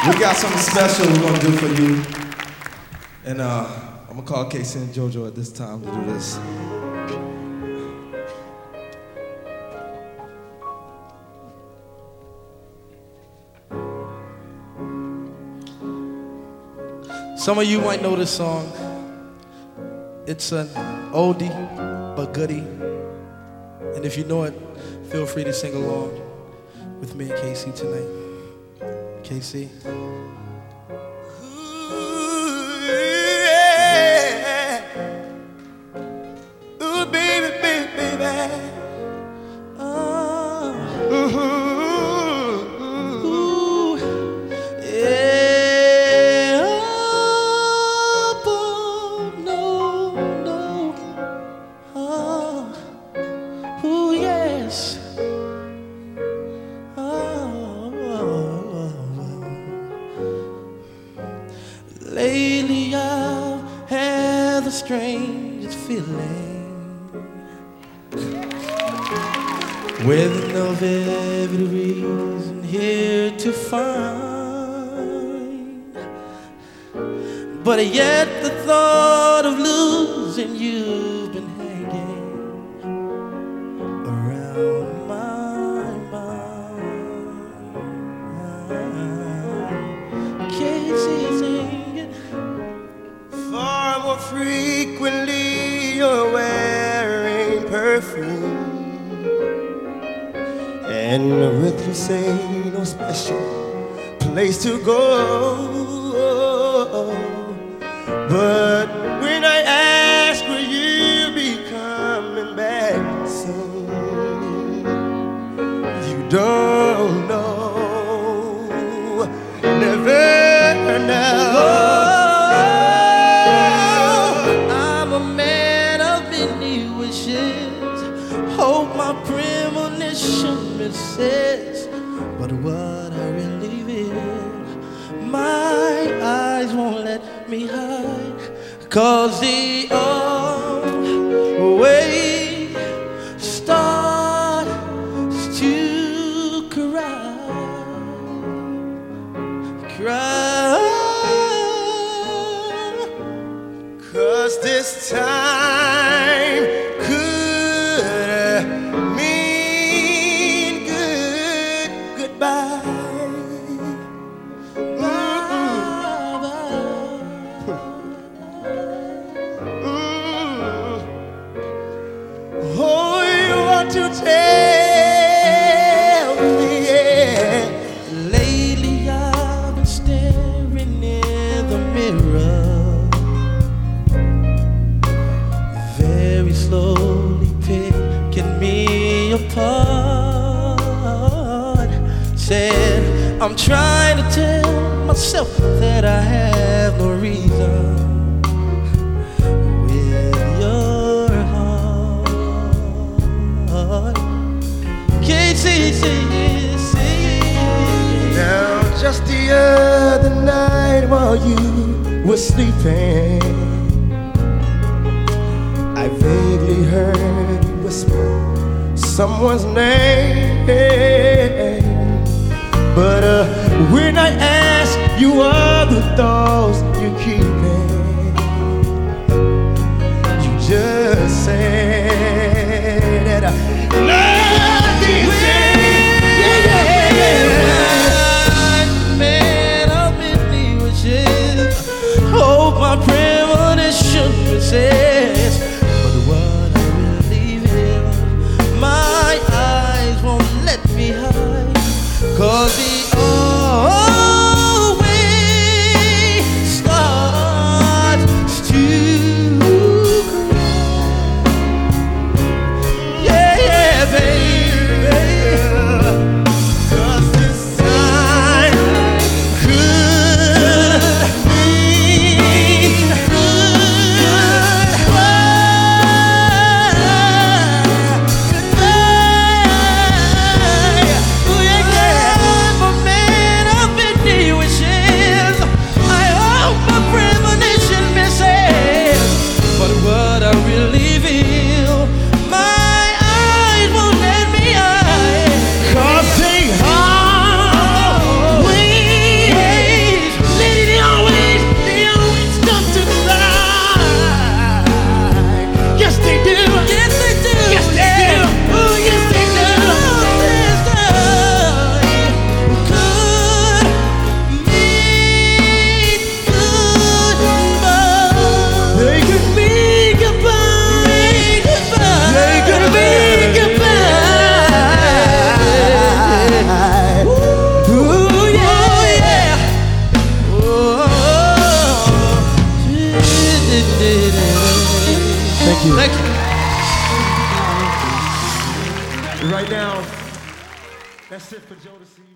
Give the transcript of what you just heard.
We got something special we're gonna do for you. And I'm gonna call Casey and JoJo at this time to do this. Some of you might know this song. It's an oldie but goodie. And if you know it, feel free to sing along with me and Casey tonight. Casey. Ooh, baby, baby, baby. Ooh, yeah. Oh, no, no. Oh, ooh, yes. Lately I've had the strangest feeling, with no vivid reason here to find, but yet the thought of losing you've been hanging around my mind. Casey singing. Far more frequently you're wearing perfume, and with you say no special place to go. But when I ask will you be coming back soon, you don't know, never know. I'm a man of many wishes, hope my premonition misses, but what I really feel, my eyes won't let me hide, 'cause the way starts to cry. 'Cause this time could mean goodbye. Oh, you want to tell me, yeah. Lately I've been staring in the mirror, very slowly picking me apart. Said I'm trying to tell myself that I have no reason with your heart. Casey, Now, just the other night while you were sleeping, I vaguely heard you whisper someone's name. But when I asked you what the thoughts you're keeping, you just said that nothing. Man of many wishes, hope my premonition says, but what I really feel, my eyes won't let me hide, 'cause the always Right now, that's it for Jodeci.